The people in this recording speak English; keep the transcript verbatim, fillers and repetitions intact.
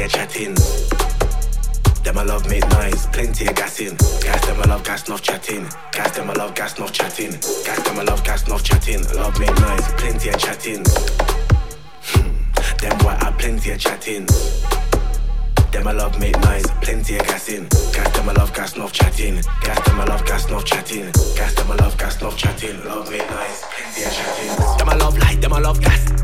of chatting. Them I love make noise, plenty of gas in. Gas them I love gas, enough chatting. Gas them I love gas, enough chatting. Gas them I love gas, enough chatting. Love make noise, plenty of chatting. Hmm. Them boy I plenty of chatting. Them I love make noise, plenty of gas in. Gas them I love gas, enough chatting. Gas them I love gas, enough chatting. Gas them I love gas, enough chatting. Love make noise, plenty of chatting. Them I love light, them I love gas.